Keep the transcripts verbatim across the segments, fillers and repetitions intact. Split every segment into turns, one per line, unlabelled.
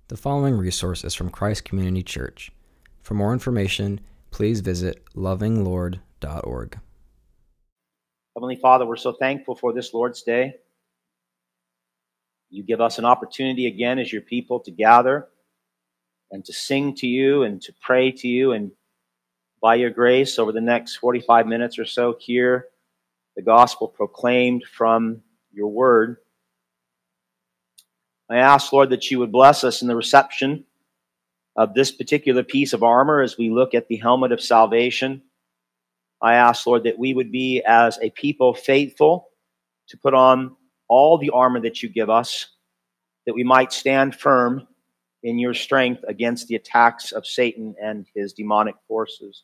The following resource is from Christ Community Church. For more information, please visit loving lord dot org.
Heavenly Father, we're so thankful for this Lord's Day. You give us an opportunity again as your people to gather and to sing to you and to pray to you, and by your grace over the next forty-five minutes or so hear the gospel proclaimed from your word. I ask, Lord, that you would bless us in the reception of this particular piece of armor as we look at the helmet of salvation. I ask, Lord, that we would be as a people faithful to put on all the armor that you give us, that we might stand firm in your strength against the attacks of Satan and his demonic forces.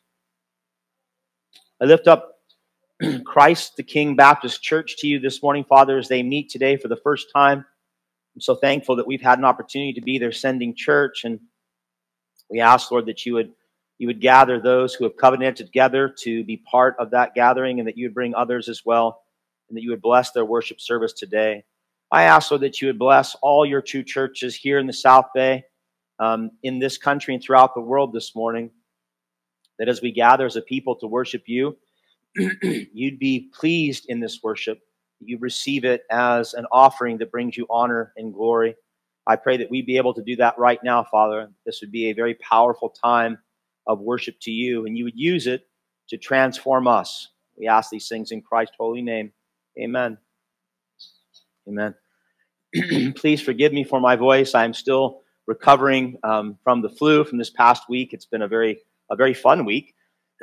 I lift up Christ the King Baptist Church to you this morning, Father, as they meet today for the first time. I'm so thankful that we've had an opportunity to be their sending church, and we ask, Lord, that you would you would gather those who have covenanted together to be part of that gathering, and that you would bring others as well, and that you would bless their worship service today. I ask, Lord, that you would bless all your true churches here in the South Bay, um, in this country and throughout the world this morning, that as we gather as a people to worship you, you'd be pleased in this worship. You receive it as an offering that brings you honor and glory. I pray that we be able to do that right now, Father. This would be a very powerful time of worship to you, and you would use it to transform us. We ask these things in Christ's holy name. Amen. Amen. Please forgive me for my voice. I'm still recovering um, from the flu from this past week. It's been a very, a very fun week.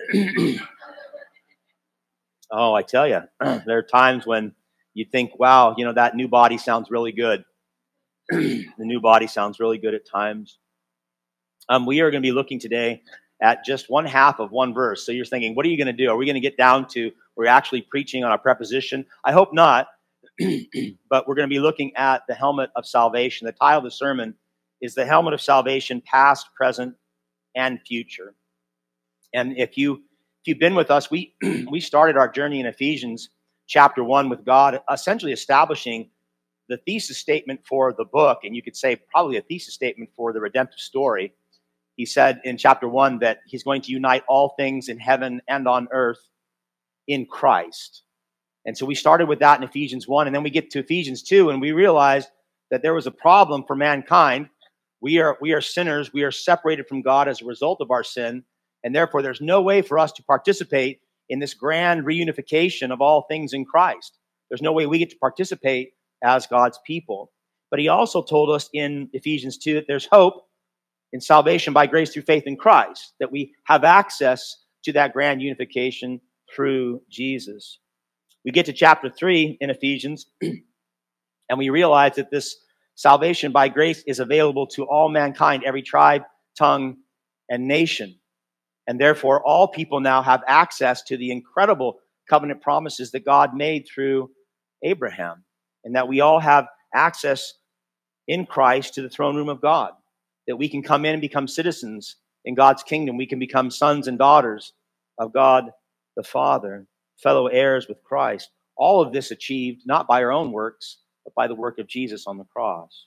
Oh, I tell you, there are times when you think, wow, you know, that new body sounds really good. The new body sounds really good at times. Um, we are going to be looking today at just one half of one verse. So you're thinking, what are you going to do? Are we going to get down to, we're actually preaching on a preposition? I hope not. But we're going to be looking at the helmet of salvation. The title of the sermon is The Helmet of Salvation, Past, Present, and Future. And if you If you've been with us, we we started our journey in Ephesians chapter one with God essentially establishing the thesis statement for the book, and you could say probably a thesis statement for the redemptive story. He said in chapter one that he's going to unite all things in heaven and on earth in Christ. And so we started with that in Ephesians one, and then we get to Ephesians two, and we realized that there was a problem for mankind. We are, we are sinners. We are separated from God as a result of our sin. And therefore, there's no way for us to participate in this grand reunification of all things in Christ. There's no way we get to participate as God's people. But he also told us in Ephesians two that there's hope in salvation by grace through faith in Christ, that we have access to that grand unification through Jesus. We get to chapter three in Ephesians, and we realize that this salvation by grace is available to all mankind, every tribe, tongue, and nation. And therefore, all people now have access to the incredible covenant promises that God made through Abraham, and that we all have access in Christ to the throne room of God, that we can come in and become citizens in God's kingdom. We can become sons and daughters of God the Father, fellow heirs with Christ. All of this achieved not by our own works, but by the work of Jesus on the cross.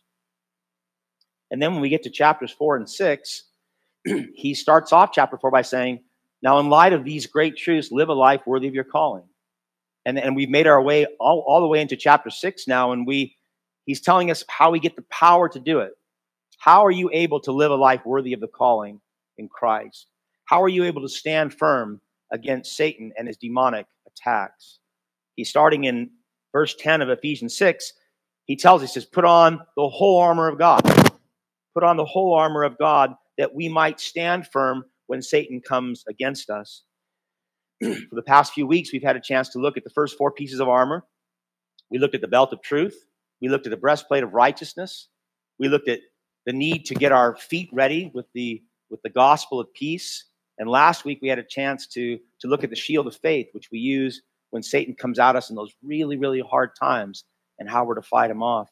And then when we get to chapters four and six, he starts off chapter four by saying, now in light of these great truths, live a life worthy of your calling. And, and we've made our way all, all the way into chapter six now, and we he's telling us how we get the power to do it. How are you able to live a life worthy of the calling in Christ? How are you able to stand firm against Satan and his demonic attacks? He's starting in verse ten of Ephesians six. He tells us, he says, put on the whole armor of God. Put on the whole armor of God, that we might stand firm when Satan comes against us. For the past few weeks, we've had a chance to look at the first four pieces of armor. We looked at the belt of truth. We looked at the breastplate of righteousness. We looked at the need to get our feet ready with the, with the gospel of peace. And last week, we had a chance to, to look at the shield of faith, which we use when Satan comes at us in those really, really hard times, and how we're to fight him off.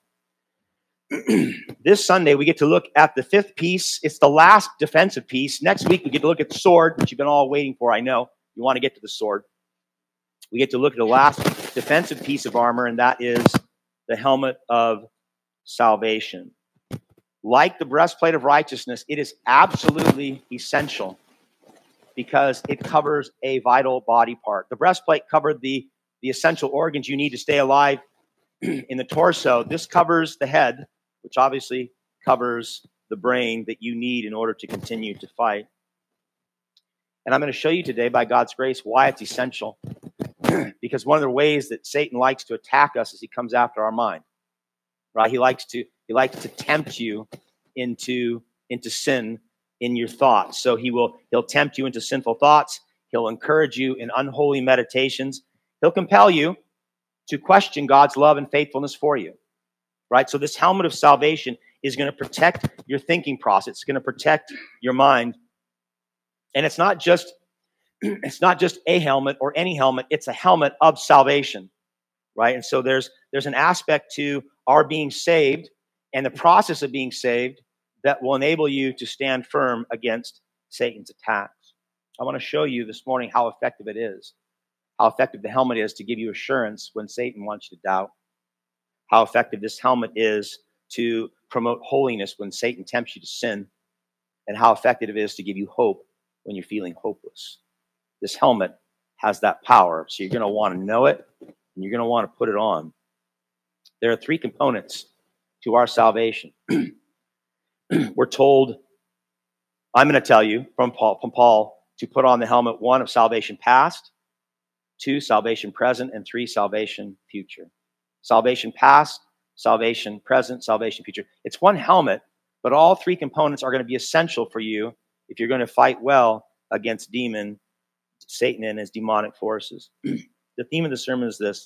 This Sunday, we get to look at the fifth piece. It's the last defensive piece. Next week, we get to look at the sword, which you've been all waiting for. I know you want to get to the sword. We get to look at the last defensive piece of armor, and that is the helmet of salvation. like the breastplate of righteousness, it is absolutely essential because it covers a vital body part. The breastplate covered the, the essential organs you need to stay alive in the torso. This covers the head, which obviously covers the brain that you need in order to continue to fight. And I'm going to show you today, by God's grace, why it's essential. Because one of the ways that Satan likes to attack us is he comes after our mind. Right? He likes to he likes to tempt you into, into sin in your thoughts. So he will he'll tempt you into sinful thoughts. He'll encourage you in unholy meditations. He'll compel you to question God's love and faithfulness for you. Right? So this helmet of salvation is going to protect your thinking process. It's going to protect your mind. And it's not just it's not just a helmet or any helmet. It's a helmet of salvation. Right? And so there's there's an aspect to our being saved and the process of being saved that will enable you to stand firm against Satan's attacks. I want to show you this morning how effective it is, how effective the helmet is to give you assurance when Satan wants you to doubt, how effective this helmet is to promote holiness when Satan tempts you to sin, and how effective it is to give you hope when you're feeling hopeless. This helmet has that power, so you're going to want to know it, and you're going to want to put it on. There are three components to our salvation. We're told, I'm going to tell you from Paul, from Paul to put on the helmet, one, of salvation past, two, salvation present, and three, salvation future. Salvation past, salvation present, salvation future. It's one helmet, but all three components are going to be essential for you if you're going to fight well against demon, Satan and his demonic forces. The theme of the sermon is this: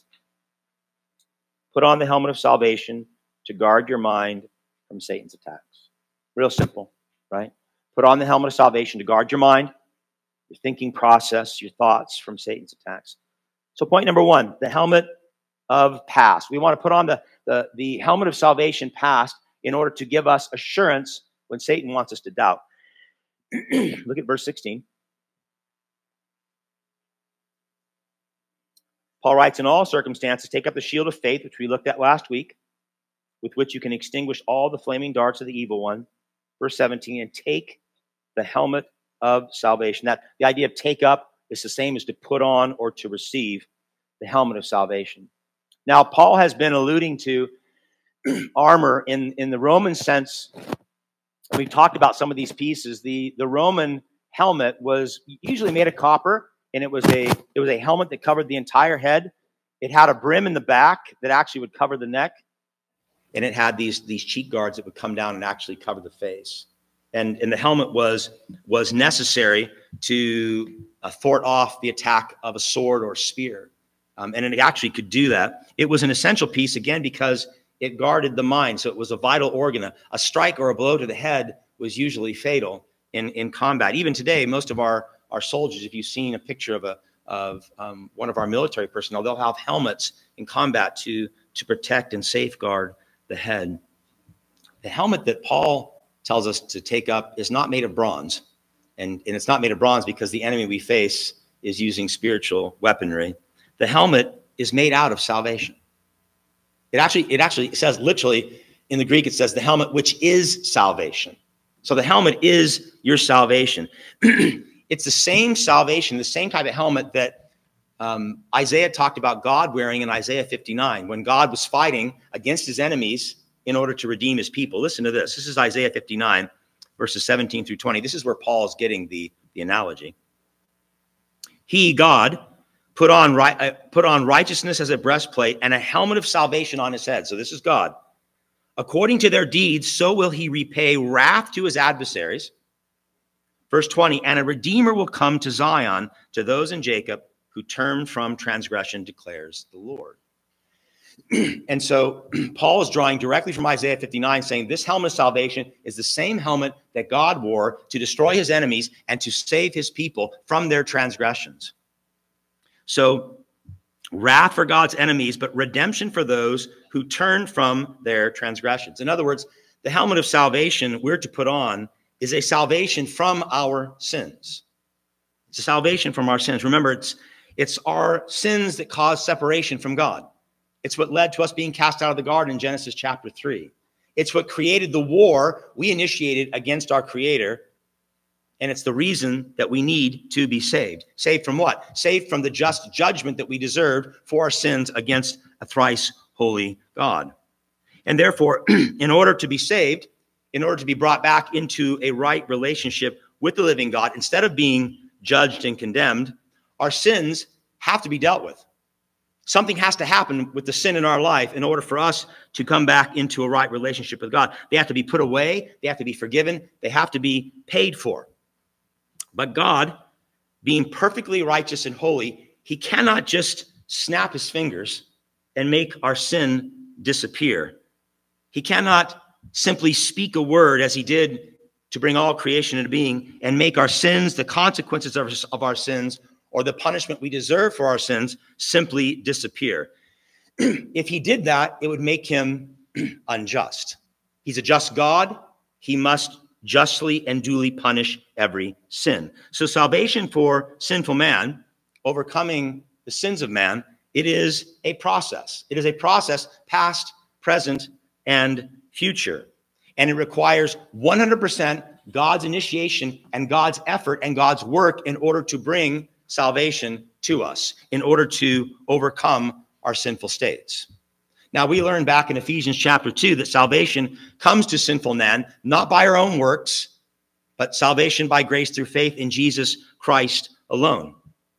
put on the helmet of salvation to guard your mind from Satan's attacks. Real simple, right? Put on the helmet of salvation to guard your mind, your thinking process, your thoughts from Satan's attacks. So point number one, the helmet of past. We want to put on the, the, the helmet of salvation past in order to give us assurance when Satan wants us to doubt. Look at verse sixteen. Paul writes, in all circumstances, take up the shield of faith, which we looked at last week, with which you can extinguish all the flaming darts of the evil one. Verse seventeen, and take the helmet of salvation. That the idea of take up is the same as to put on or to receive the helmet of salvation. Now, Paul has been alluding to armor in, in the Roman sense. We've talked about some of these pieces. The, the Roman helmet was usually made of copper, and it was a it was a helmet that covered the entire head. It had a brim in the back that actually would cover the neck, and it had these these cheek guards that would come down and actually cover the face. And and the helmet was was necessary to uh, thwart off the attack of a sword or spear, um, and it actually could do that. It was an essential piece again because it guarded the mind, so it was a vital organ. A, a strike or a blow to the head was usually fatal in in combat. Even today, most of our Our soldiers, if you've seen a picture of a of um, one of our military personnel, they'll have helmets in combat to to protect and safeguard the head. The helmet that Paul tells us to take up is not made of bronze, and, and it's not made of bronze because the enemy we face is using spiritual weaponry. The helmet is made out of salvation. It actually it actually says literally in the Greek, it says the helmet which is salvation. So the helmet is your salvation. It's the same salvation, the same type of helmet that um, Isaiah talked about God wearing in Isaiah fifty-nine when God was fighting against his enemies in order to redeem his people. Listen to this. This is Isaiah fifty-nine, verses seventeen through twenty. This is where Paul's getting the, the analogy. He, God, put on, right, uh, put on righteousness as a breastplate and a helmet of salvation on his head. So this is God. According to their deeds, so will he repay wrath to his adversaries. Verse twenty, and a redeemer will come to Zion, to those in Jacob who turn from transgression, declares the Lord. And so Paul is drawing directly from Isaiah fifty-nine, saying this helmet of salvation is the same helmet that God wore to destroy his enemies and to save his people from their transgressions. So wrath for God's enemies, but redemption for those who turn from their transgressions. In other words, the helmet of salvation we're to put on is a salvation from our sins. It's a salvation from our sins. Remember, it's, it's our sins that cause separation from God. It's what led to us being cast out of the garden in Genesis chapter three. It's what created the war we initiated against our Creator. And it's the reason that we need to be saved. Saved from what? Saved from the just judgment that we deserved for our sins against a thrice holy God. And therefore, in order to be saved, in order to be brought back into a right relationship with the living God, instead of being judged and condemned, our sins have to be dealt with. Something has to happen with the sin in our life in order for us to come back into a right relationship with God. They have to be put away. They have to be forgiven. They have to be paid for. But God, being perfectly righteous and holy, he cannot just snap his fingers and make our sin disappear. He cannot simply speak a word as he did to bring all creation into being and make our sins, the consequences of, of our sins, or the punishment we deserve for our sins simply disappear. If he did that, it would make him unjust. He's a just God. He must justly and duly punish every sin. So salvation for sinful man, overcoming the sins of man, it is a process. It is a process past, present, and future. And it requires one hundred percent God's initiation and God's effort and God's work in order to bring salvation to us, in order to overcome our sinful states. Now, we learned back in Ephesians chapter two that salvation comes to sinful man, not by our own works, but salvation by grace through faith in Jesus Christ alone.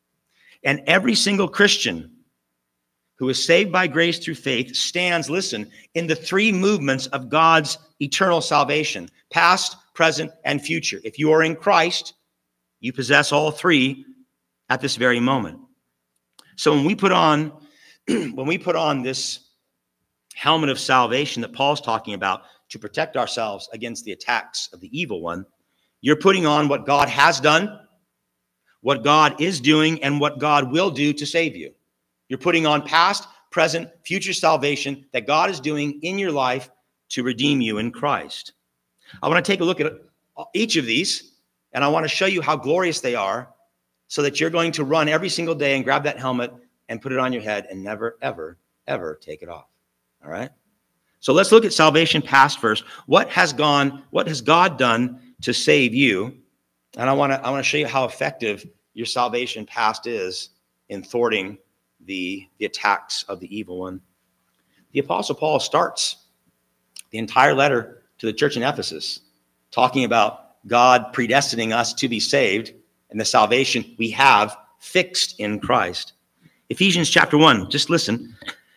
And every single Christian who is saved by grace through faith stands, listen, in the three movements of God's eternal salvation, past, present, and future. If you are in Christ, you possess all three at this very moment. So when we put on, when we put on this helmet of salvation that Paul's talking about to protect ourselves against the attacks of the evil one, you're putting on what God has done, what God is doing, and what God will do to save you. You're putting on past, present, future salvation that God is doing in your life to redeem you in Christ. I want to take a look at each of these, and I want to show you how glorious they are so that you're going to run every single day and grab that helmet and put it on your head and never, ever, ever take it off. All right? So let's look at salvation past first. What has gone, what has God done to save you? And I want to I want to show you how effective your salvation past is in thwarting the, the attacks of the evil one. The Apostle Paul starts the entire letter to the church in Ephesus talking about God predestining us to be saved and the salvation we have fixed in Christ. Ephesians chapter one, just listen.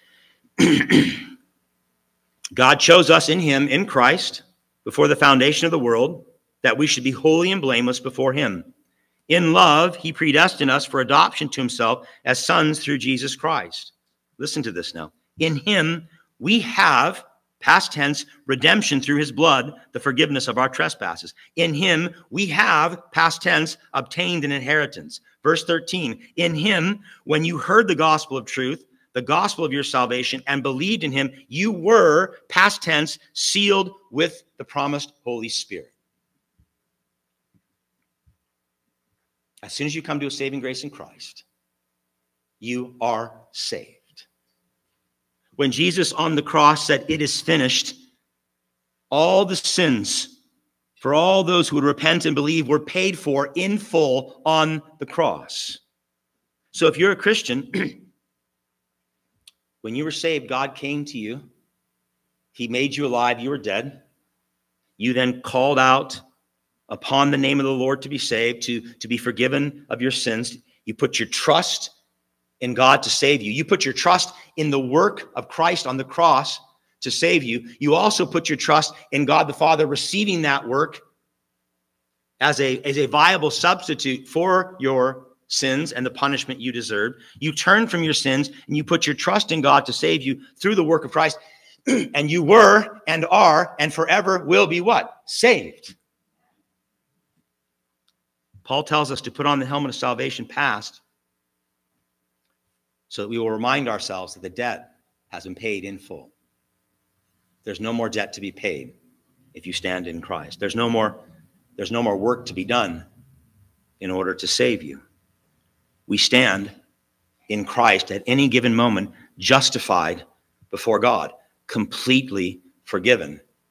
God chose us in him, in Christ, before the foundation of the world, that we should be holy and blameless before him. In love, he predestined us for adoption to himself as sons through Jesus Christ. Listen to this now. In him, we have, past tense, redemption through his blood, the forgiveness of our trespasses. In him, we have, past tense, obtained an inheritance. Verse thirteen, in him, when you heard the gospel of truth, the gospel of your salvation, and believed in him, you were, past tense, sealed with the promised Holy Spirit. As soon as you come to a saving grace in Christ, you are saved. When Jesus on the cross said, "It is finished," all the sins for all those who would repent and believe were paid for in full on the cross. So if you're a Christian, when you were saved, God came to you. He made you alive. You were dead. You then called out upon the name of the Lord to be saved, to, to be forgiven of your sins. You put your trust in God to save you. You put your trust in the work of Christ on the cross to save you. You also put your trust in God the Father receiving that work as a, as a viable substitute for your sins and the punishment you deserved. You turn from your sins and you put your trust in God to save you through the work of Christ. And you were and are and forever will be what? Saved. Paul tells us to put on the helmet of salvation past so that we will remind ourselves that the debt has been paid in full. There's no more debt to be paid if you stand in Christ. There's no more, there's no more work to be done in order to save you. We stand in Christ at any given moment, justified before God, completely forgiven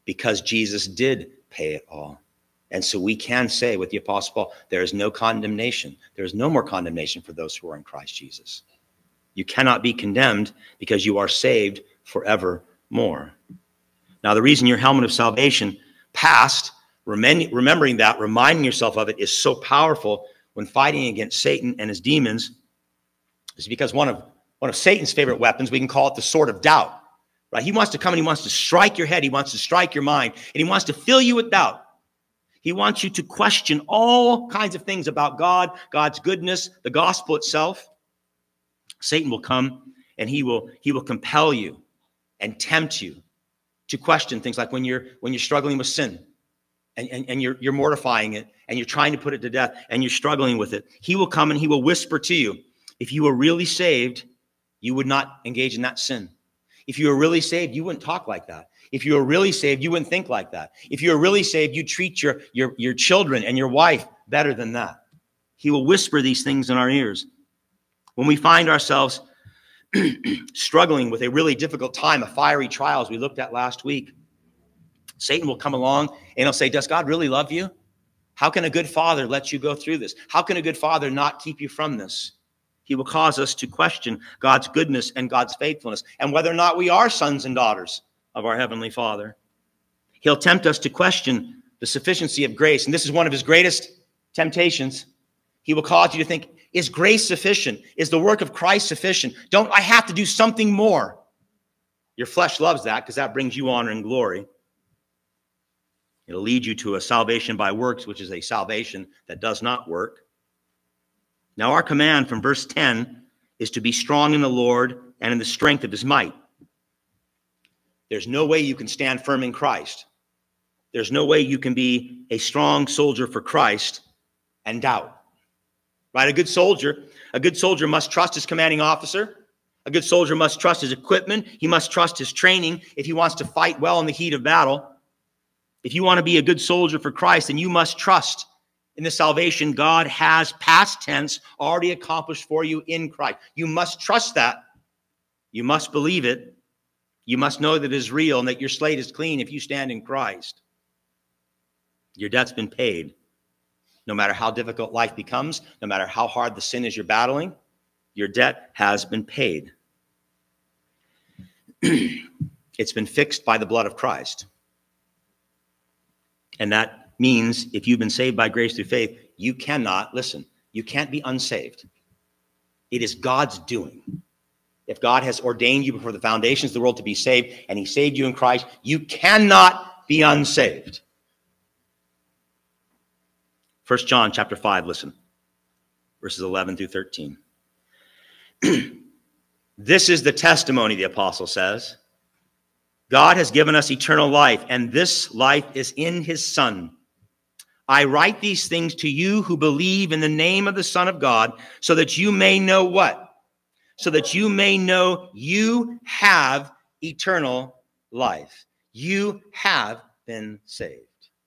because Jesus did pay it all. And so we can say with the Apostle Paul, there is no condemnation. There is no more condemnation for those who are in Christ Jesus. You cannot be condemned because you are saved forevermore. Now, the reason your helmet of salvation passed, remembering that, reminding yourself of it, is so powerful when fighting against Satan and his demons, is because one of, one of Satan's favorite weapons, we can call it the sword of doubt. Right? He wants to come and he wants to strike your head. He wants to strike your mind, and he wants to fill you with doubt. He wants you to question all kinds of things about God, God's goodness, the gospel itself. Satan will come and he will, he will compel you and tempt you to question things like when you're, when you're struggling with sin and, and, and you're, you're mortifying it and you're trying to put it to death and you're struggling with it. He will come and he will whisper to you, if you were really saved, you would not engage in that sin. If you were really saved, you wouldn't talk like that. If you were really saved, you wouldn't think like that. If you were really saved, you'd treat your, your, your children and your wife better than that. He will whisper these things in our ears. When we find ourselves struggling with a really difficult time, a fiery trial, as we looked at last week, Satan will come along and he'll say, does God really love you? How can a good father let you go through this? How can a good father not keep you from this? He will cause us to question God's goodness and God's faithfulness and whether or not we are sons and daughters of our Heavenly Father. He'll tempt us to question the sufficiency of grace. And this is one of his greatest temptations. He will cause you to think, is grace sufficient? Is the work of Christ sufficient? Don't I have to do something more? Your flesh loves that because that brings you honor and glory. It'll lead you to a salvation by works, which is a salvation that does not work. Now, our command from verse ten is to be strong in the Lord and in the strength of his might. There's no way you can stand firm in Christ. There's no way you can be a strong soldier for Christ and doubt. Right? A good soldier, a good soldier must trust his commanding officer. A good soldier must trust his equipment. He must trust his training if he wants to fight well in the heat of battle. If you want to be a good soldier for Christ, then you must trust in the salvation God has, past tense, already accomplished for you in Christ. You must trust that. You must believe it. You must know that it is real and that your slate is clean if you stand in Christ. Your debt's been paid. No matter how difficult life becomes, no matter how hard the sin is you're battling, your debt has been paid. It's been fixed by the blood of Christ. And that means if you've been saved by grace through faith, you cannot, listen, you can't be unsaved. It is God's doing. If God has ordained you before the foundations of the world to be saved, and he saved you in Christ, you cannot be unsaved. First John chapter five, listen, verses eleven through thirteen. This is the testimony, the apostle says. God has given us eternal life, and this life is in his Son. I write these things to you who believe in the name of the Son of God, so that you may know what? So that you may know you have eternal life. You have been saved.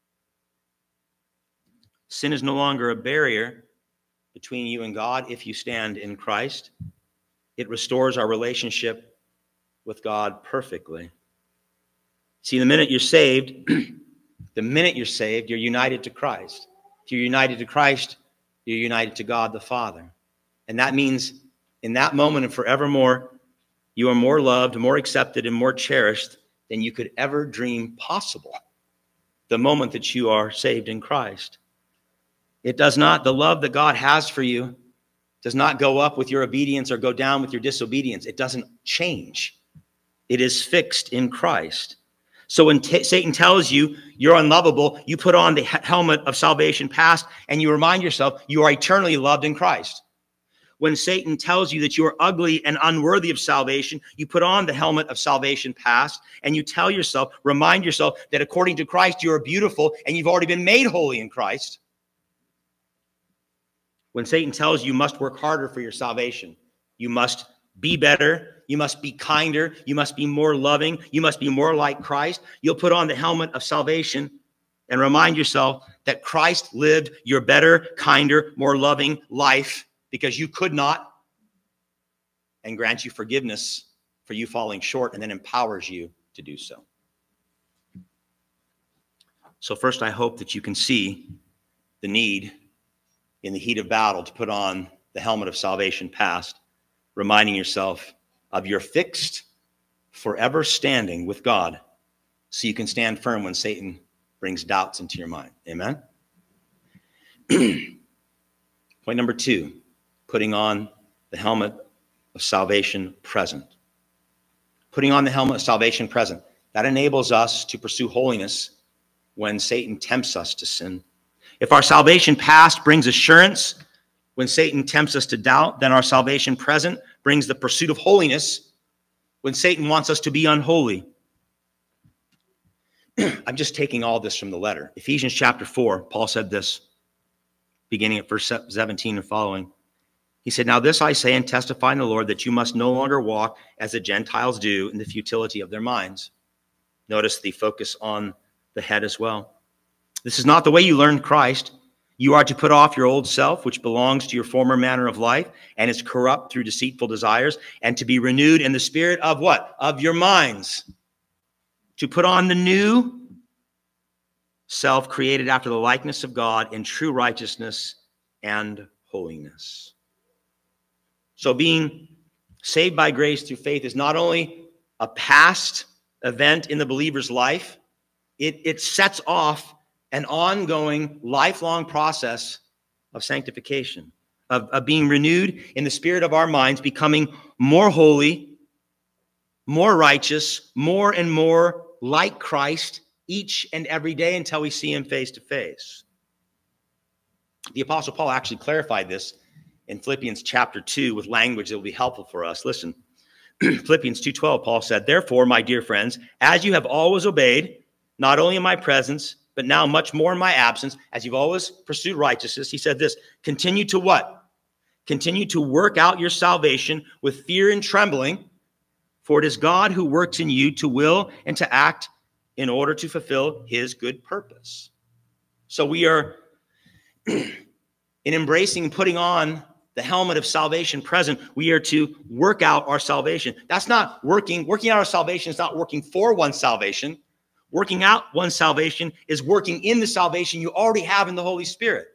Sin is no longer a barrier between you and God if you stand in Christ. It restores our relationship with God perfectly. See, the minute you're saved, the minute you're saved, you're united to Christ. If you're united to Christ, you're united to God the Father. And that means in that moment and forevermore, you are more loved, more accepted, and more cherished than you could ever dream possible the moment that you are saved in Christ. It does not, the love that God has for you does not go up with your obedience or go down with your disobedience. It doesn't change. It is fixed in Christ. So when t- Satan tells you you're unlovable, you put on the helmet of salvation past and you remind yourself you are eternally loved in Christ. When Satan tells you that you are ugly and unworthy of salvation, you put on the helmet of salvation past and you tell yourself, remind yourself that according to Christ, you are beautiful and you've already been made holy in Christ. When Satan tells you you must work harder for your salvation, you must be better, you must be kinder, you must be more loving, you must be more like Christ, you'll put on the helmet of salvation and remind yourself that Christ lived your better, kinder, more loving life because you could not, and grants you forgiveness for you falling short, and then empowers you to do so. So first, I hope that you can see the need in the heat of battle to put on the helmet of salvation past, reminding yourself of your fixed, forever standing with God, so you can stand firm when Satan brings doubts into your mind. Amen? Point number two, putting on the helmet of salvation present. Putting on the helmet of salvation present. That enables us to pursue holiness when Satan tempts us to sin. If our salvation past brings assurance when Satan tempts us to doubt, then our salvation present brings the pursuit of holiness when Satan wants us to be unholy. I'm just taking all this from the letter. Ephesians chapter four, Paul said this, beginning at verse seventeen and following. He said, "Now this I say and testify in the Lord, that you must no longer walk as the Gentiles do in the futility of their minds." Notice the focus on the head as well. "This is not the way you learned Christ. You are to put off your old self, which belongs to your former manner of life and is corrupt through deceitful desires, and to be renewed in the spirit of" what? "Of your minds. To put on the new self, created after the likeness of God in true righteousness and holiness." So being saved by grace through faith is not only a past event in the believer's life, it, it sets off an ongoing, lifelong process of sanctification, of, of being renewed in the spirit of our minds, becoming more holy, more righteous, more and more like Christ each and every day until we see him face to face. The Apostle Paul actually clarified this in Philippians chapter two with language that will be helpful for us. Listen, Philippians two twelve, Paul said, "Therefore, my dear friends, as you have always obeyed, not only in my presence, but now much more in my absence, as you've always pursued righteousness," he said this, "continue to" what? "Continue to work out your salvation with fear and trembling, for it is God who works in you to will and to act in order to fulfill his good purpose." So we are in embracing and putting on the helmet of salvation present, we are to work out our salvation. That's not working. Working out our salvation is not working for one's salvation. Working out one's salvation is working in the salvation you already have in the Holy Spirit.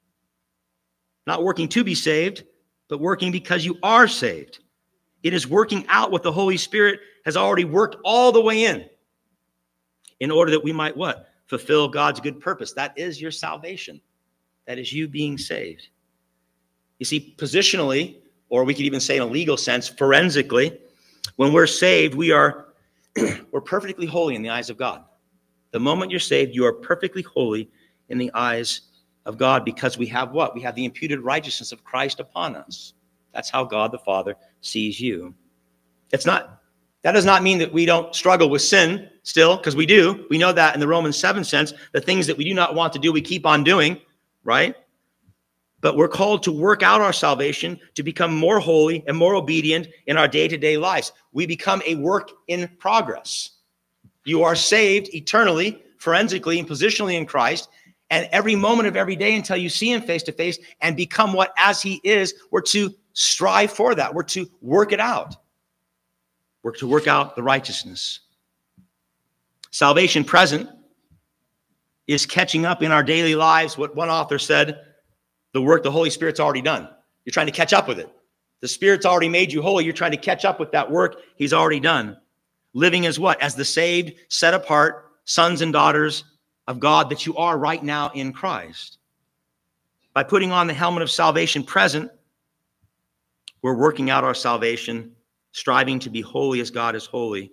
Not working to be saved, but working because you are saved. It is working out what the Holy Spirit has already worked all the way in, in order that we might what? Fulfill God's good purpose. That is your salvation. That is you being saved. You see, positionally, or we could even say in a legal sense, forensically, when we're saved, we are we're perfectly holy in the eyes of God. The moment you're saved, you are perfectly holy in the eyes of God, because we have what? We have the imputed righteousness of Christ upon us. That's how God the Father sees you. It's not, that does not mean that we don't struggle with sin still, because we do. We know that in the Romans seven sense, the things that we do not want to do, we keep on doing, right? But we're called to work out our salvation, to become more holy and more obedient in our day-to-day lives. We become a work in progress. You are saved eternally, forensically, and positionally in Christ, and every moment of every day until you see him face to face and become what as he is, we're to strive for that. We're to work it out. We're to work out the righteousness. Salvation present is catching up in our daily lives. What one author said, the work the Holy Spirit's already done. You're trying to catch up with it. The Spirit's already made you holy. You're trying to catch up with that work he's already done. Living as what? As the saved, set apart sons and daughters of God that you are right now in Christ. By putting on the helmet of salvation present, we're working out our salvation, striving to be holy as God is holy,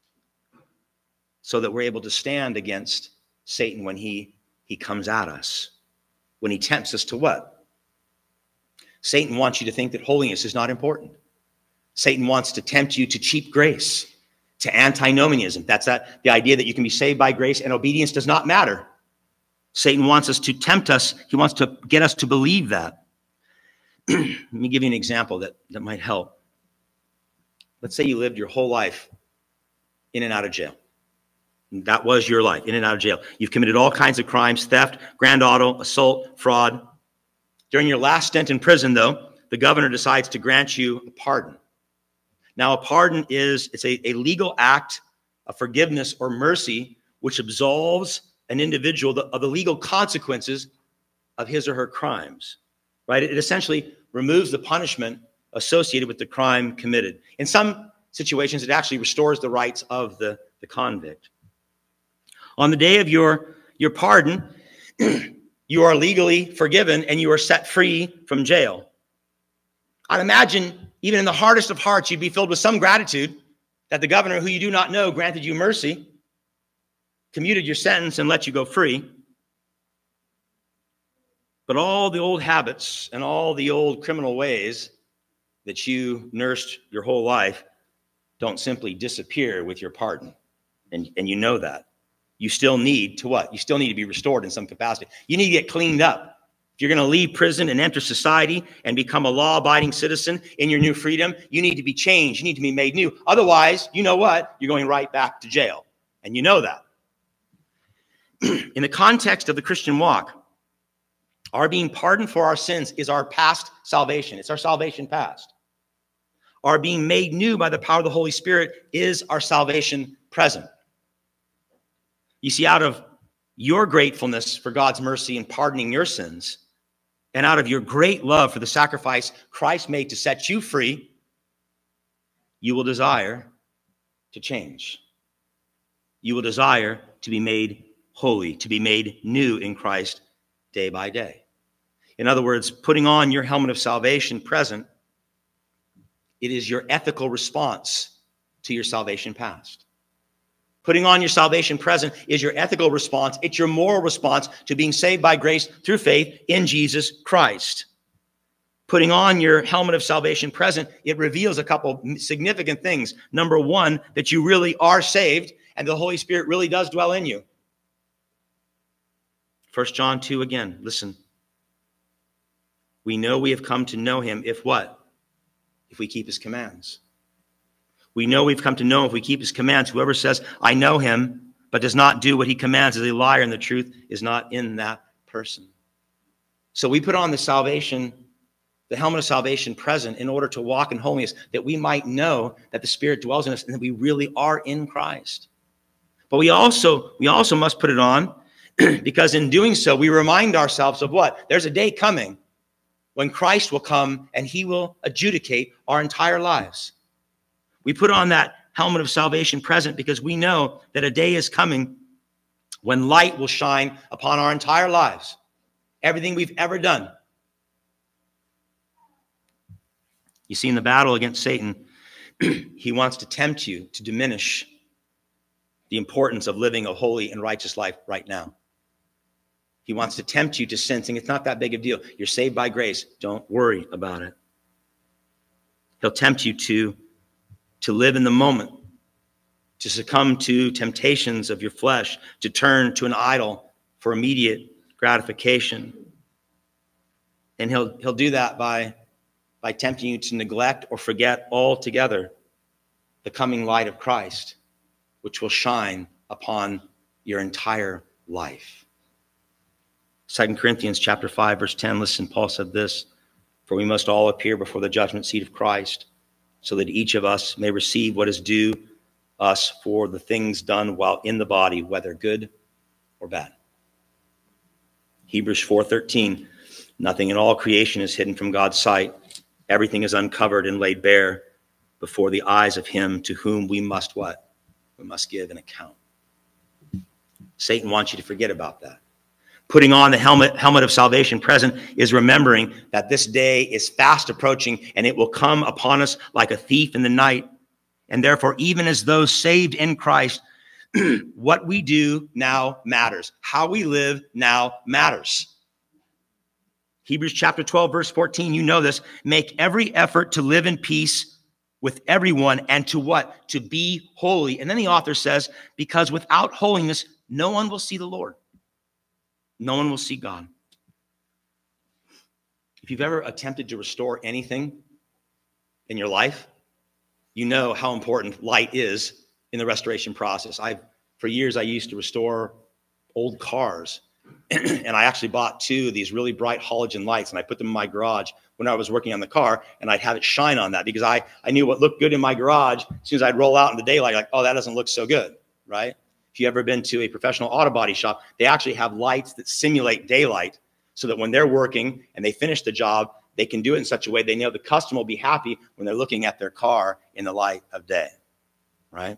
so that we're able to stand against Satan when he, he comes at us, when he tempts us to what? Satan wants you to think that holiness is not important. Satan wants to tempt you to cheap grace, to antinomianism. That's that, the idea that you can be saved by grace and obedience does not matter. Satan wants us to tempt us. He wants to get us to believe that. Let me give you an example that, that might help. Let's say you lived your whole life in and out of jail. That was your life, in and out of jail. You've committed all kinds of crimes, theft, grand auto, assault, fraud. During your last stint in prison, though, the governor decides to grant you a pardon. Now, a pardon is it's a, a legal act of forgiveness or mercy which absolves an individual of the legal consequences of his or her crimes, right? It essentially removes the punishment associated with the crime committed. In some situations, it actually restores the rights of the, the convict. On the day of your, your pardon, you are legally forgiven and you are set free from jail. I'd imagine even in the hardest of hearts, you'd be filled with some gratitude that the governor, who you do not know, granted you mercy, commuted your sentence, and let you go free. But all the old habits and all the old criminal ways that you nursed your whole life don't simply disappear with your pardon. And, and you know that. You still need to what? You still need to be restored in some capacity. You need to get cleaned up. If you're going to leave prison and enter society and become a law-abiding citizen in your new freedom, you need to be changed. You need to be made new. Otherwise, you know what? You're going right back to jail. And you know that. In the context of the Christian walk, our being pardoned for our sins is our past salvation. It's our salvation past. Our being made new by the power of the Holy Spirit is our salvation present. You see, out of your gratefulness for God's mercy in pardoning your sins, and out of your great love for the sacrifice Christ made to set you free, you will desire to change. You will desire to be made holy, to be made new in Christ day by day. In other words, putting on your helmet of salvation present, it is your ethical response to your salvation past. Putting on your salvation present is your ethical response. It's your moral response to being saved by grace through faith in Jesus Christ. Putting on your helmet of salvation present, it reveals a couple significant things. Number one, that you really are saved and the Holy Spirit really does dwell in you. First John two again, listen. We know we have come to know him if what? If we keep his commands. We know we've come to know him if we keep his commands. Whoever says, I know him, but does not do what he commands is a liar, and the truth is not in that person. So we put on the salvation, the helmet of salvation present in order to walk in holiness, that we might know that the Spirit dwells in us and that we really are in Christ. But we also, we also must put it on because in doing so, we remind ourselves of what? There's a day coming when Christ will come and he will adjudicate our entire lives. We put on that helmet of salvation present because we know that a day is coming when light will shine upon our entire lives, everything we've ever done. You see, in the battle against Satan, he wants to tempt you to diminish the importance of living a holy and righteous life right now. He wants to tempt you to sin, saying it's not that big of a deal. You're saved by grace. Don't worry about it. He'll tempt you to to live in the moment, to succumb to temptations of your flesh, to turn to an idol for immediate gratification. And he'll, he'll do that by, by tempting you to neglect or forget altogether the coming light of Christ, which will shine upon your entire life. Second Corinthians chapter five, verse ten, listen, Paul said this, for we must all appear before the judgment seat of Christ, so that each of us may receive what is due us for the things done while in the body, whether good or bad. Hebrews four thirteen, nothing in all creation is hidden from God's sight. Everything is uncovered and laid bare before the eyes of him to whom we must what? We must give an account. Satan wants you to forget about that. Putting on the helmet, helmet of salvation present is remembering that this day is fast approaching and it will come upon us like a thief in the night. And therefore, even as those saved in Christ, what we do now matters. How we live now matters. Hebrews chapter twelve, verse fourteen, you know this. Make every effort to live in peace with everyone and to what? To be holy. And then the author says, because without holiness, no one will see the Lord. No one will see God. If you've ever attempted to restore anything in your life, you know how important light is in the restoration process. I've, for years, I used to restore old cars. And I actually bought two of these really bright halogen lights, and I put them in my garage when I was working on the car, and I'd have it shine on that because I, I knew what looked good in my garage. As soon as I'd roll out in the daylight, like, oh, that doesn't look so good, right? If you've ever been to a professional auto body shop, they actually have lights that simulate daylight so that when they're working and they finish the job, they can do it in such a way they know the customer will be happy when they're looking at their car in the light of day, right?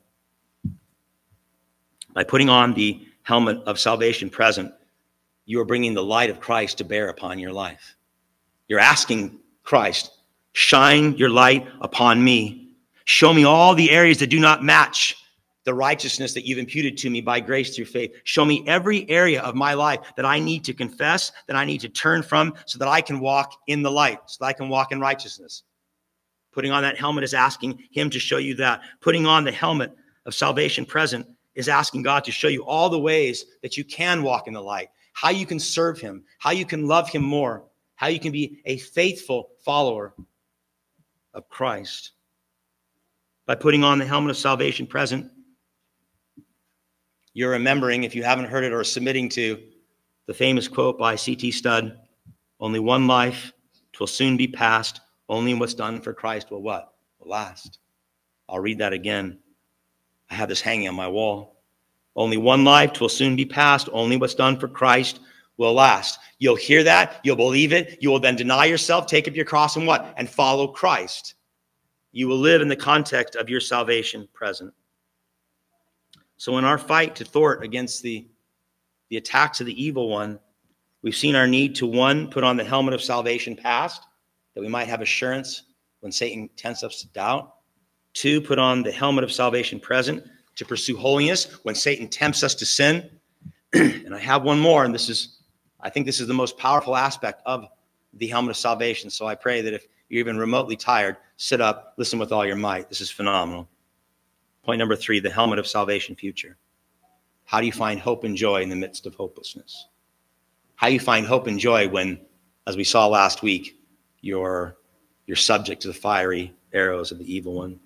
By putting on the helmet of salvation present, you are bringing the light of Christ to bear upon your life. You're asking Christ, shine your light upon me. Show me all the areas that do not match the righteousness that you've imputed to me by grace through faith. Show me every area of my life that I need to confess, that I need to turn from, so that I can walk in the light, so that I can walk in righteousness. Putting on that helmet is asking him to show you that. Putting on the helmet of salvation present is asking God to show you all the ways that you can walk in the light, how you can serve him, how you can love him more, how you can be a faithful follower of Christ. By putting on the helmet of salvation present, you're remembering, if you haven't heard it or submitting to, the famous quote by C T Studd, only one life, 'twill soon be past, only what's done for Christ will what? Will last. I'll read that again. I have this hanging on my wall. Only one life, 'twill soon be past, only what's done for Christ will last. You'll hear that, you'll believe it, you will then deny yourself, take up your cross and what? And follow Christ. You will live in the context of your salvation present. So in our fight to thwart against the, the attacks of the evil one, we've seen our need to, one, put on the helmet of salvation past, that we might have assurance when Satan tempts us to doubt. Two, put on the helmet of salvation present to pursue holiness when Satan tempts us to sin. And I have one more, and this is, I think this is the most powerful aspect of the helmet of salvation. So I pray that if you're even remotely tired, sit up, listen with all your might. This is phenomenal. Point number three, the helmet of salvation future. How do you find hope and joy in the midst of hopelessness? How do you find hope and joy when, as we saw last week, you're, you're subject to the fiery arrows of the evil one?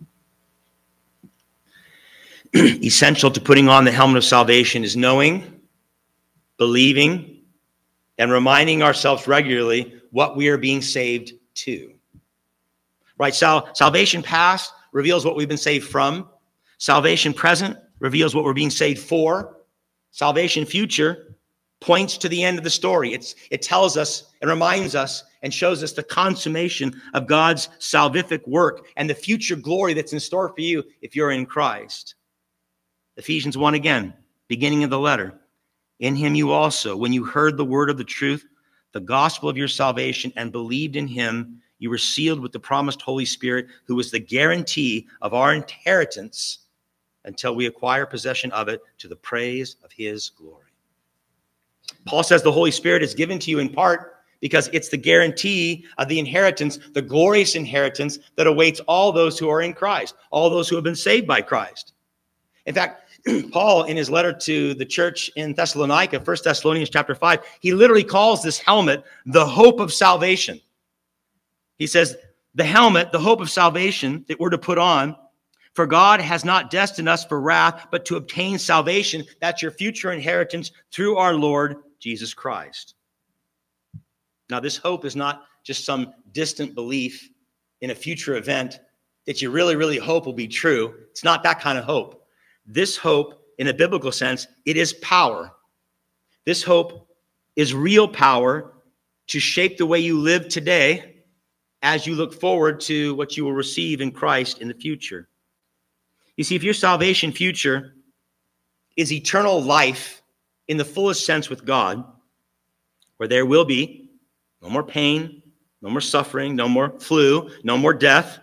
Essential to putting on the helmet of salvation is knowing, believing, and reminding ourselves regularly what we are being saved to. Right? Sal- salvation past reveals what we've been saved from. Salvation present reveals what we're being saved for. Salvation future points to the end of the story. It's, it tells us and reminds us and shows us the consummation of God's salvific work and the future glory that's in store for you if you're in Christ. Ephesians one again, beginning of the letter. In him you also, when you heard the word of the truth, the gospel of your salvation, and believed in him, you were sealed with the promised Holy Spirit, who is the guarantee of our inheritance until we acquire possession of it to the praise of his glory. Paul says the Holy Spirit is given to you in part because it's the guarantee of the inheritance, the glorious inheritance that awaits all those who are in Christ, all those who have been saved by Christ. In fact, Paul, in his letter to the church in Thessalonica, First Thessalonians chapter five, he literally calls this helmet the hope of salvation. He says, the helmet, the hope of salvation that we're to put on, for God has not destined us for wrath, but to obtain salvation. That's your future inheritance through our Lord Jesus Christ. Now, this hope is not just some distant belief in a future event that you really, really hope will be true. It's not that kind of hope. This hope, in a biblical sense, it is power. This hope is real power to shape the way you live today as you look forward to what you will receive in Christ in the future. You see, if your salvation future is eternal life in the fullest sense with God, where there will be no more pain, no more suffering, no more flu, no more death,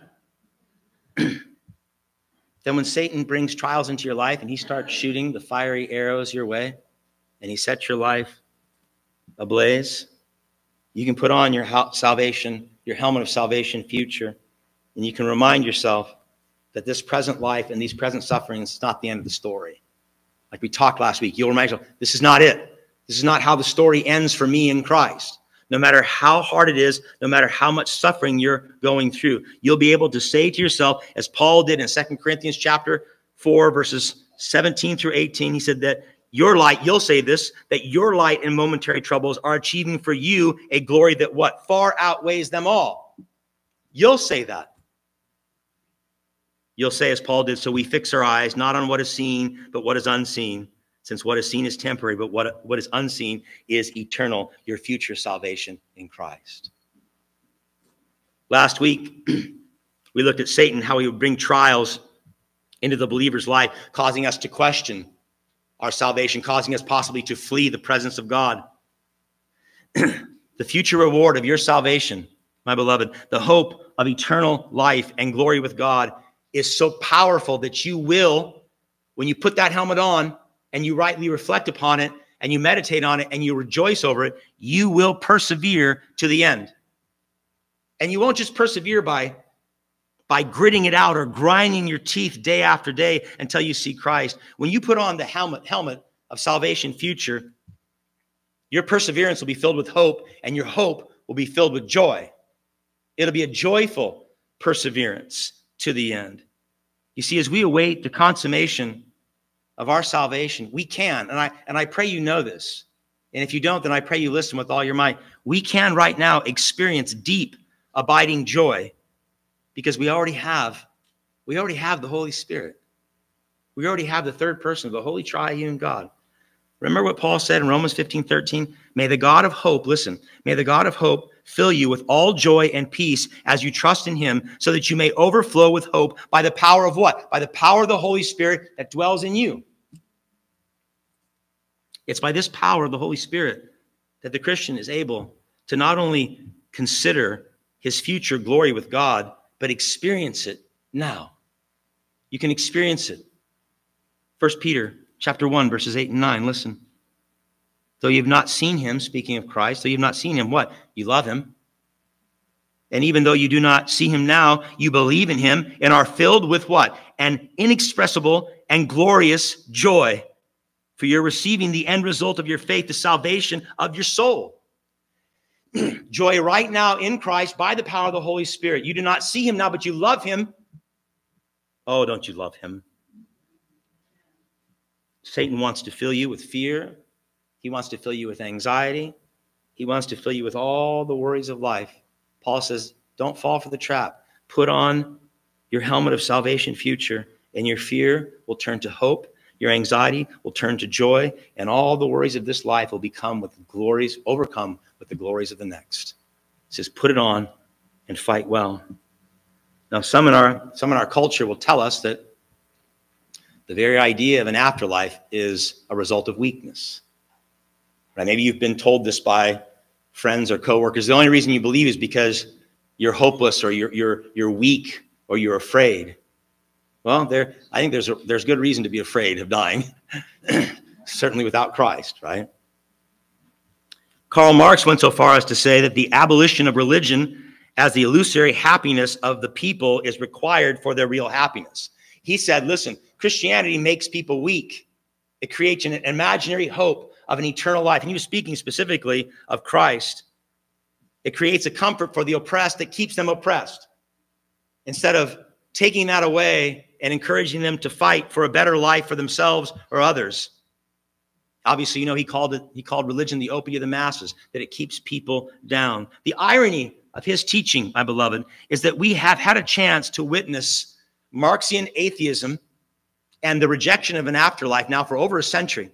then when Satan brings trials into your life and he starts shooting the fiery arrows your way and he sets your life ablaze, you can put on your salvation, your helmet of salvation future, and you can remind yourself that this present life and these present sufferings is not the end of the story. Like we talked last week, you'll remind yourself, this is not it. This is not how the story ends for me in Christ. No matter how hard it is, no matter how much suffering you're going through, you'll be able to say to yourself, as Paul did in Second Corinthians chapter four, verses seventeen through eighteen, he said that your light, you'll say this, that your light and momentary troubles are achieving for you a glory that what? Far outweighs them all. You'll say that. You'll say, as Paul did, so we fix our eyes not on what is seen, but what is unseen. since what is seen is temporary, but what, what is unseen is eternal, your future salvation in Christ. Last week, we looked at Satan, how he would bring trials into the believer's life, causing us to question our salvation, causing us possibly to flee the presence of God. The future reward of your salvation, my beloved, the hope of eternal life and glory with God is so powerful that you will, when you put that helmet on and you rightly reflect upon it and you meditate on it and you rejoice over it, you will persevere to the end. And you won't just persevere by, by gritting it out or grinding your teeth day after day until you see Christ. When you put on the helmet, helmet of salvation future, your perseverance will be filled with hope, and your hope will be filled with joy. It'll be a joyful perseverance to the end. You see, as we await the consummation of our salvation, we can, and I, and I pray you know this, and if you don't, then I pray you listen with all your might. We can right now experience deep, abiding joy because we already have, we already have the Holy Spirit. We already have the third person of the Holy Triune God. Remember what Paul said in Romans fifteen thirteen? May the God of hope, listen, may the God of hope fill you with all joy and peace as you trust in him, so that you may overflow with hope by the power of what? By the power of the Holy Spirit that dwells in you. It's by this power of the Holy Spirit that the Christian is able to not only consider his future glory with God, but experience it now. You can experience it. First Peter chapter one, verses eight and nine, listen. Though you've not seen him, speaking of Christ, though you've not seen him, what? You love him. And even though you do not see him now, you believe in him and are filled with what? An inexpressible and glorious joy. For you're receiving the end result of your faith, the salvation of your soul. Joy right now in Christ by the power of the Holy Spirit. You do not see him now, but you love him. Oh, don't you love him? Satan wants to fill you with fear. He wants to fill you with anxiety. He wants to fill you with all the worries of life. Paul says, don't fall for the trap. Put on your helmet of salvation future, and your fear will turn to hope. Your anxiety will turn to joy, and all the worries of this life will become with glories, overcome with the glories of the next. It says, put it on and fight well. Now, some in our, some in our culture will tell us that the very idea of an afterlife is a result of weakness. Right? Maybe you've been told this by friends or coworkers. The only reason you believe is because you're hopeless or you're, you're, you're weak or you're afraid. Well, there, I think there's, a, there's good reason to be afraid of dying, certainly without Christ, right? Karl Marx went so far as to say that the abolition of religion as the illusory happiness of the people is required for their real happiness. He said, listen, Christianity makes people weak. It creates an imaginary hope of an eternal life. And he was speaking specifically of Christ. It creates a comfort for the oppressed that keeps them oppressed. Instead of taking that away and encouraging them to fight for a better life for themselves or others. Obviously, you know, he called it, he called religion the opiate of the masses, that it keeps people down. The irony of his teaching, my beloved, is that we have had a chance to witness Marxian atheism and the rejection of an afterlife now for over a century.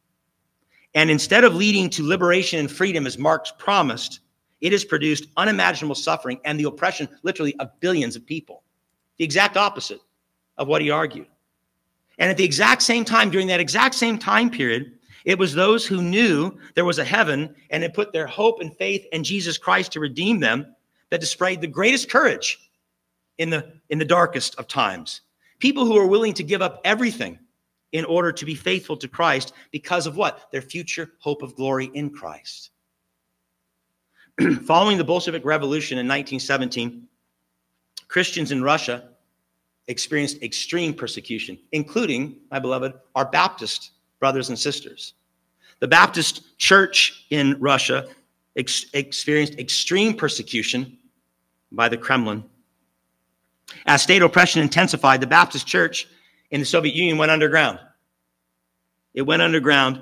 And instead of leading to liberation and freedom as Marx promised, it has produced unimaginable suffering and the oppression literally of billions of people. The exact opposite of what he argued. And at the exact same time, during that exact same time period, it was those who knew there was a heaven and had put their hope and faith in Jesus Christ to redeem them that displayed the greatest courage in the, in the darkest of times. People who are willing to give up everything in order to be faithful to Christ because of what? Their future hope of glory in Christ. Following the Bolshevik Revolution in nineteen seventeen, Christians in Russia experienced extreme persecution, including, my beloved, our Baptist brothers and sisters. The Baptist church in Russia ex- experienced extreme persecution by the Kremlin. As state oppression intensified, the Baptist church in the Soviet Union went underground. It went underground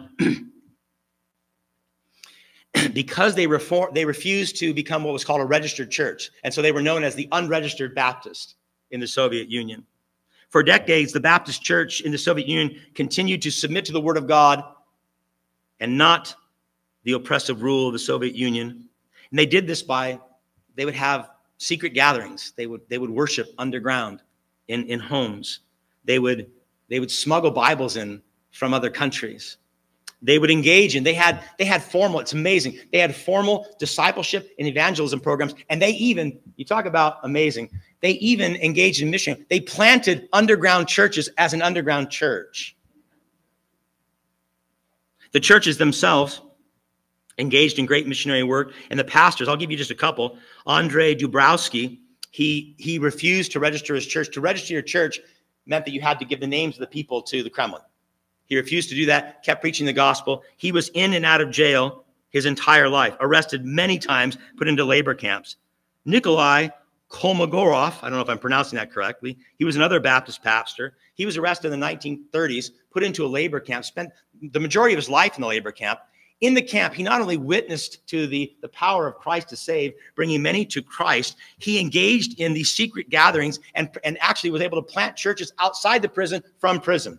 because they reform, they refused to become what was called a registered church. And so they were known as the unregistered Baptist in the Soviet Union. For decades, the Baptist Church in the Soviet Union continued to submit to the Word of God and not the oppressive rule of the Soviet Union. And they did this by, they would have secret gatherings. They would, they would worship underground in, in homes. They would, they would smuggle Bibles in from other countries. They would engage in, they had, they had formal, it's amazing. They had formal discipleship and evangelism programs. And they even, you talk about amazing, they even engaged in mission. They planted underground churches as an underground church. The churches themselves engaged in great missionary work. And the pastors, I'll give you just a couple. Andrei Dubrowski, he, he refused to register his church. To register your church meant that you had to give the names of the people to the Kremlin. He refused to do that, kept preaching the gospel. He was in and out of jail his entire life, arrested many times, put into labor camps. Nikolai Kolmogorov, I don't know if I'm pronouncing that correctly, he was another Baptist pastor. He was arrested in the nineteen thirties, put into a labor camp, spent the majority of his life in the labor camp. In the camp, he not only witnessed to the, the power of Christ to save, bringing many to Christ, he engaged in these secret gatherings and, and actually was able to plant churches outside the prison from prison.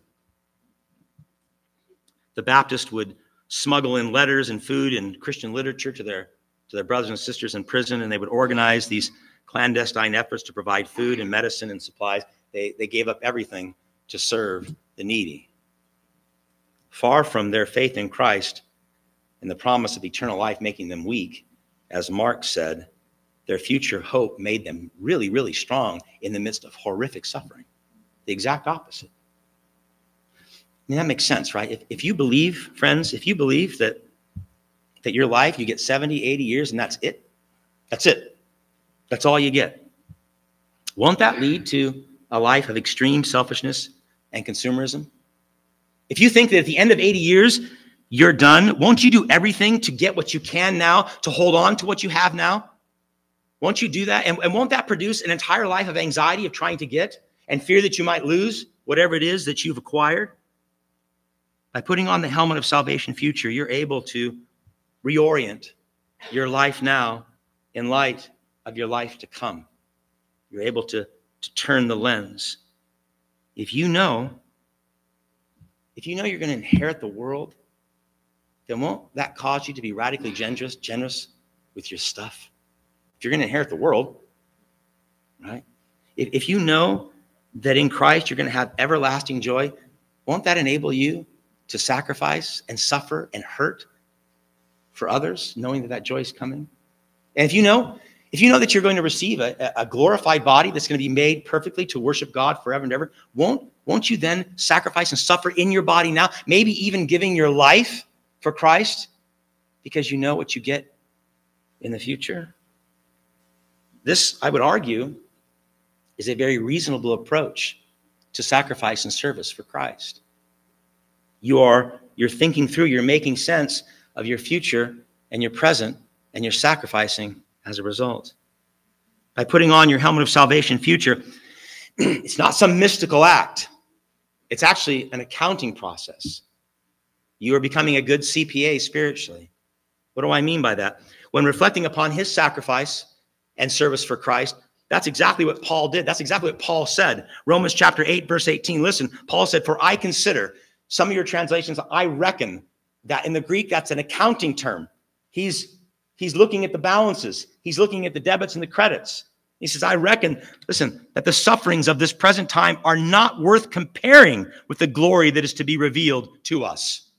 The Baptists would smuggle in letters and food and Christian literature to their, to their brothers and sisters in prison, and they would organize these clandestine efforts to provide food and medicine and supplies. They, they gave up everything to serve the needy. Far from their faith in Christ and the promise of eternal life making them weak, as Mark said, their future hope made them really, really strong in the midst of horrific suffering. The exact opposite. I mean, that makes sense, right? If, if you believe, friends, if you believe that, that your life, you get seventy, eighty years and that's it, that's it. That's all you get. Won't that lead to a life of extreme selfishness and consumerism? If you think that at the end of eighty years, you're done, won't you do everything to get what you can now, to hold on to what you have now? Won't you do that? And, and won't that produce an entire life of anxiety of trying to get and fear that you might lose whatever it is that you've acquired? By putting on the helmet of salvation future, you're able to reorient your life now in light of your life to come. You're able to, to turn the lens. If you know, if you know you're going to inherit the world, then won't that cause you to be radically generous, generous with your stuff? If you're going to inherit the world, right? If, if you know that in Christ you're going to have everlasting joy, won't that enable you to sacrifice and suffer and hurt for others, knowing that that joy is coming? And if you know, if you know that you're going to receive a, a glorified body that's going to be made perfectly to worship God forever and ever, won't, won't you then sacrifice and suffer in your body now, maybe even giving your life for Christ because you know what you get in the future? This, I would argue, is a very reasonable approach to sacrifice and service for Christ. You are, you're thinking through, you're making sense of your future and your present, and you're sacrificing as a result. By putting on your helmet of salvation future, it's not some mystical act. It's actually an accounting process. You are becoming a good C P A spiritually. What do I mean by that? When reflecting upon his sacrifice and service for Christ, that's exactly what Paul did. That's exactly what Paul said. Romans chapter eight, verse eighteen. Listen, Paul said, "For I consider," some of your translations, "I reckon," that in the Greek, that's an accounting term. He's, he's looking at the balances. He's looking at the debits and the credits. He says, "I reckon," listen, "that the sufferings of this present time are not worth comparing with the glory that is to be revealed to us."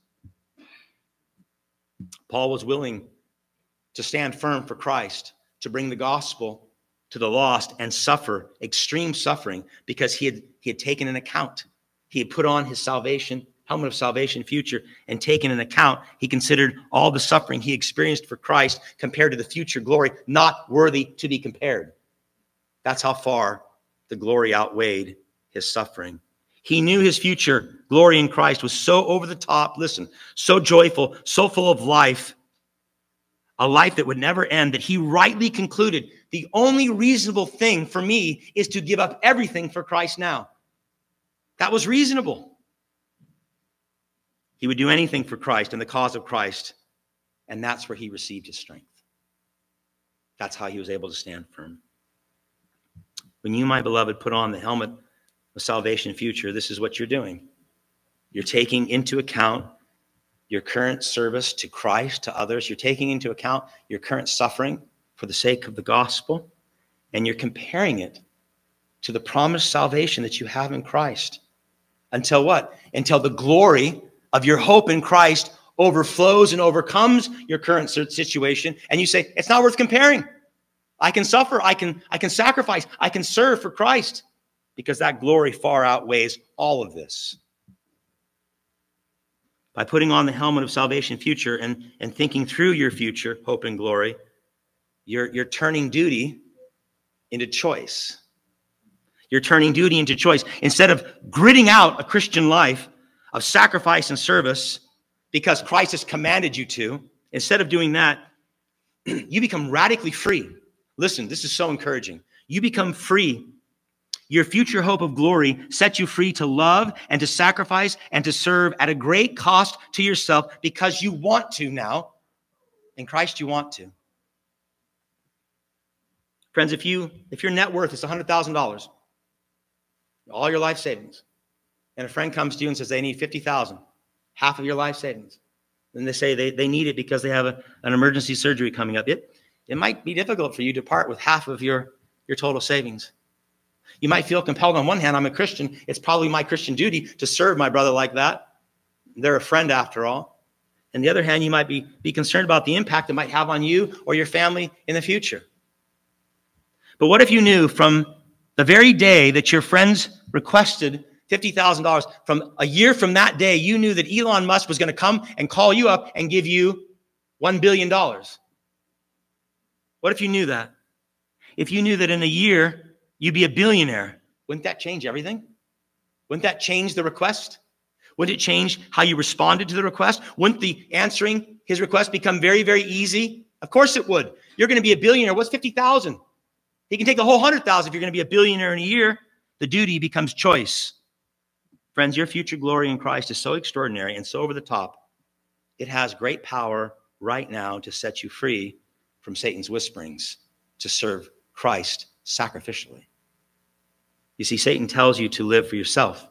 Paul was willing to stand firm for Christ, to bring the gospel to the lost and suffer extreme suffering because he had, he had taken an account. He had put on his salvation, helmet of salvation future, and taken an account. He considered all the suffering he experienced for Christ compared to the future glory not worthy to be compared. That's how far the glory outweighed his suffering. He knew his future glory in Christ was so over the top, listen, so joyful, so full of life, a life that would never end, that he rightly concluded the only reasonable thing for me is to give up everything for Christ now. That was reasonable. He would do anything for Christ and the cause of Christ, and that's where he received his strength. That's how he was able to stand firm. When you, my beloved, put on the helmet of of salvation future, this is what you're doing. You're taking into account your current service to Christ, to others. You're taking into account your current suffering for the sake of the gospel, and you're comparing it to the promised salvation that you have in Christ. Until what? Until the glory of your hope in Christ overflows and overcomes your current situation, and you say, it's not worth comparing. I can suffer, I can, I can sacrifice, I can serve for Christ, because that glory far outweighs all of this. By putting on the helmet of salvation future and, and thinking through your future, hope and glory, you're, you're turning duty into choice. You're turning duty into choice. Instead of gritting out a Christian life of sacrifice and service because Christ has commanded you to, instead of doing that, you become radically free. Listen, this is so encouraging. You become free. Your future hope of glory sets you free to love and to sacrifice and to serve at a great cost to yourself because you want to now. In Christ, you want to. Friends, if you if your net worth is one hundred thousand dollars, all your life savings, and a friend comes to you and says they need fifty thousand dollars, half of your life savings, then they say they, they need it because they have a, an emergency surgery coming up, it, it might be difficult for you to part with half of your, your total savings. You might feel compelled on one hand, I'm a Christian. It's probably my Christian duty to serve my brother like that. They're a friend after all. On the other hand, you might be, be concerned about the impact it might have on you or your family in the future. But what if you knew from the very day that your friends requested fifty thousand dollars, from a year from that day, you knew that Elon Musk was going to come and call you up and give you one billion dollars? What if you knew that? If you knew that in a year, you'd be a billionaire, wouldn't that change everything? Wouldn't that change the request? Wouldn't it change how you responded to the request? Wouldn't the answering his request become very, very easy? Of course it would. You're going to be a billionaire. What's fifty thousand? He can take the whole one hundred thousand if you're going to be a billionaire in a year. The duty becomes choice. Friends, your future glory in Christ is so extraordinary and so over the top. It has great power right now to set you free from Satan's whisperings to serve Christ sacrificially. You see, Satan tells you to live for yourself.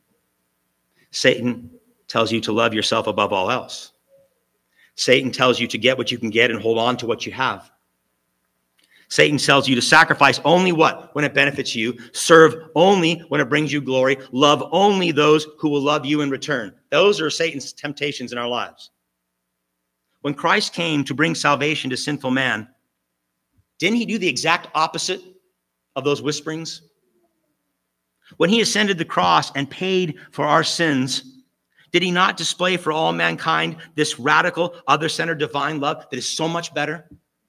Satan tells you to love yourself above all else. Satan tells you to get what you can get and hold on to what you have. Satan tells you to sacrifice only what? When it benefits you. Serve only when it brings you glory. Love only those who will love you in return. Those are Satan's temptations in our lives. When Christ came to bring salvation to sinful man, didn't he do the exact opposite of those whisperings? When he ascended the cross and paid for our sins, did he not display for all mankind this radical, other-centered divine love that is so much better?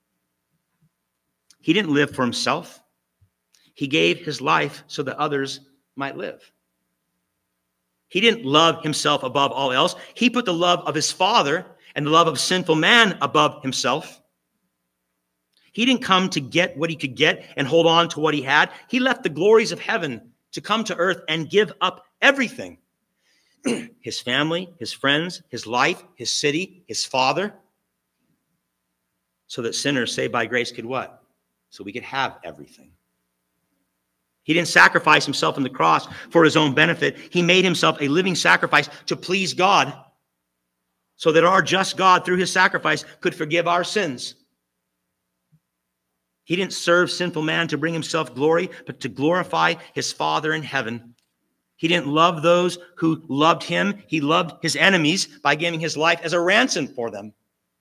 He didn't live for himself. He gave his life so that others might live. He didn't love himself above all else. He put the love of his Father and the love of sinful man above himself. He didn't come to get what he could get and hold on to what he had. He left the glories of heaven to come to earth and give up everything. His family, his friends, his life, his city, his Father, so that sinners saved by grace could what? So we could have everything. He didn't sacrifice himself on the cross for his own benefit. He made himself a living sacrifice to please God, so that our just God, through his sacrifice, could forgive our sins. He didn't serve sinful man to bring himself glory, but to glorify his Father in heaven. He didn't love those who loved him. He loved his enemies by giving his life as a ransom for them.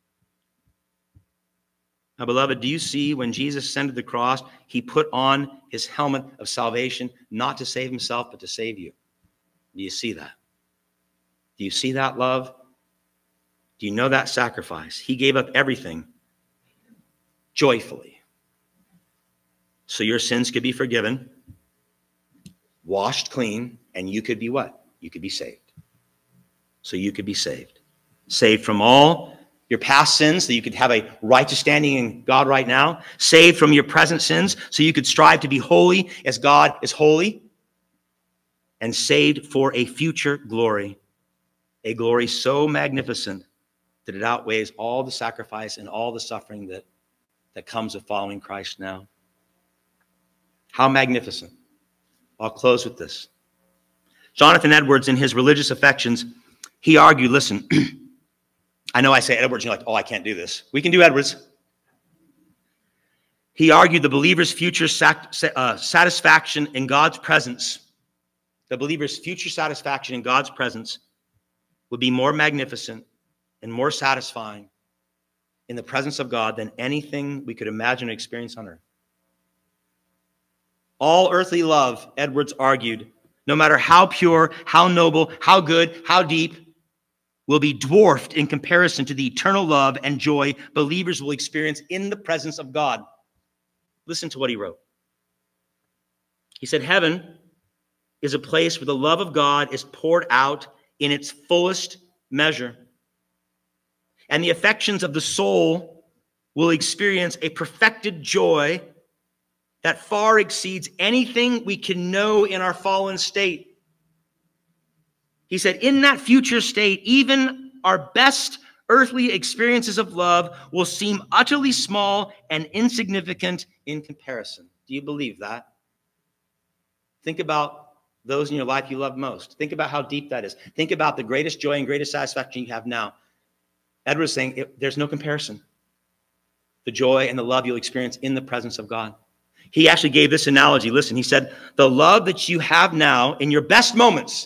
Now, beloved, do you see when Jesus ascended the cross, he put on his helmet of salvation, not to save himself, but to save you? Do you see that? Do you see that love? Do you know that sacrifice? He gave up everything joyfully, so your sins could be forgiven, washed clean, and you could be what? You could be saved. So you could be saved. Saved from all your past sins, so you could have a righteous standing in God right now. Saved from your present sins, so you could strive to be holy as God is holy. And saved for a future glory. A glory so magnificent that it outweighs all the sacrifice and all the suffering that, that comes with following Christ now. How magnificent. I'll close with this. Jonathan Edwards, in his Religious Affections, he argued, listen, I know I say Edwards, you're like, oh, I can't do this. We can do Edwards. He argued the believer's future sat, uh, satisfaction in God's presence, the believer's future satisfaction in God's presence would be more magnificent and more satisfying in the presence of God than anything we could imagine or experience on earth. All earthly love, Edwards argued, no matter how pure, how noble, how good, how deep, will be dwarfed in comparison to the eternal love and joy believers will experience in the presence of God. Listen to what he wrote. He said, heaven is a place where the love of God is poured out in its fullest measure, and the affections of the soul will experience a perfected joy that far exceeds anything we can know in our fallen state. He said, in that future state, even our best earthly experiences of love will seem utterly small and insignificant in comparison. Do you believe that? Think about those in your life you love most. Think about how deep that is. Think about the greatest joy and greatest satisfaction you have now. Edward's saying it, there's no comparison. The joy and the love you'll experience in the presence of God. He actually gave this analogy. Listen, he said, the love that you have now in your best moments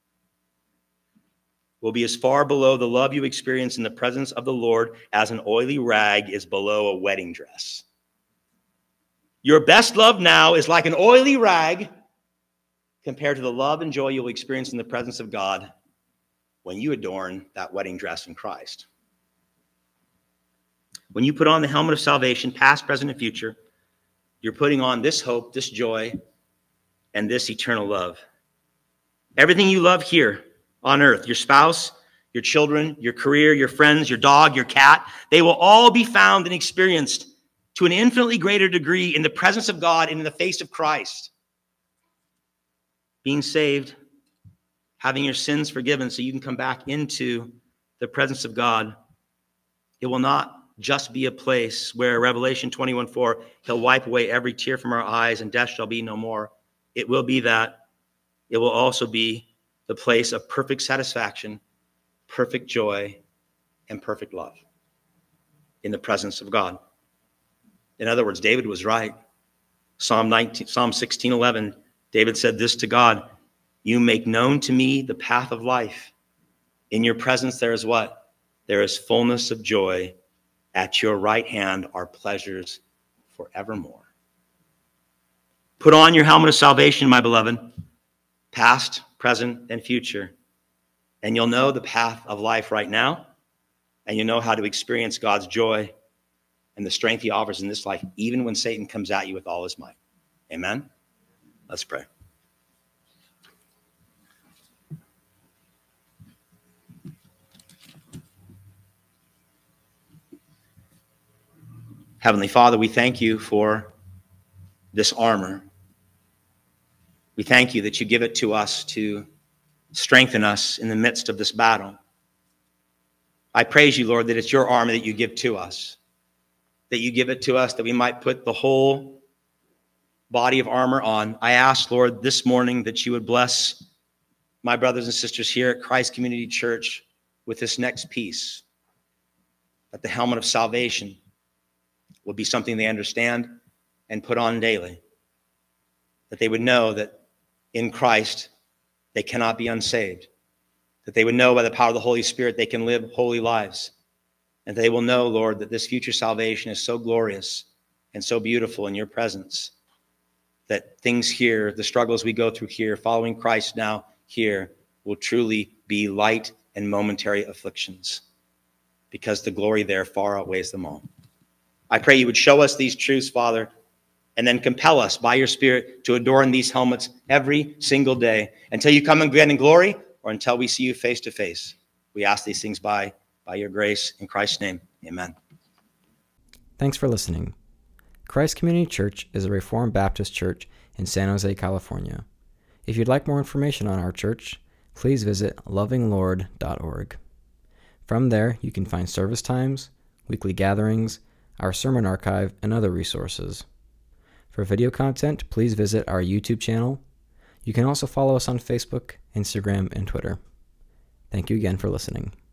will be as far below the love you experience in the presence of the Lord as an oily rag is below a wedding dress. Your best love now is like an oily rag compared to the love and joy you'll experience in the presence of God when you adorn that wedding dress in Christ. When you put on the helmet of salvation, past, present, and future, you're putting on this hope, this joy, and this eternal love. Everything you love here on earth, your spouse, your children, your career, your friends, your dog, your cat, they will all be found and experienced to an infinitely greater degree in the presence of God and in the face of Christ. Being saved, having your sins forgiven so you can come back into the presence of God, it will not just be a place where Revelation twenty-one four, he'll wipe away every tear from our eyes and death shall be no more. It will be that. It will also be the place of perfect satisfaction, perfect joy, and perfect love in the presence of God. In other words, David was right. Psalm nineteen, Psalm sixteen eleven, David said this to God, you make known to me the path of life. In your presence there is what? There is fullness of joy. At your right hand are pleasures forevermore. Put on your helmet of salvation, my beloved, past, present, and future. And you'll know the path of life right now, and you'll know how to experience God's joy and the strength he offers in this life, even when Satan comes at you with all his might. Amen? Let's pray. Heavenly Father, we thank you for this armor. We thank you that you give it to us to strengthen us in the midst of this battle. I praise you, Lord, that it's your armor that you give to us, that you give it to us that we might put the whole body of armor on. I ask, Lord, this morning that you would bless my brothers and sisters here at Christ Community Church with this next piece, that the helmet of salvation will be something they understand and put on daily, that they would know that in Christ they cannot be unsaved, that they would know by the power of the Holy Spirit they can live holy lives, and they will know, Lord, that this future salvation is so glorious and so beautiful in your presence, that things here, the struggles we go through here, following Christ now here, will truly be light and momentary afflictions, because the glory there far outweighs them all. I pray you would show us these truths, Father, and then compel us by your Spirit to adorn these helmets every single day until you come again in glory or until we see you face to face. We ask these things by, by your grace. In Christ's name, amen.
Thanks for listening. Christ Community Church is a Reformed Baptist church in San Jose, California. If you'd like more information on our church, please visit loving lord dot org. From there, you can find service times, weekly gatherings, our sermon archive, and other resources. For video content, please visit our YouTube channel. You can also follow us on Facebook, Instagram, and Twitter. Thank you again for listening.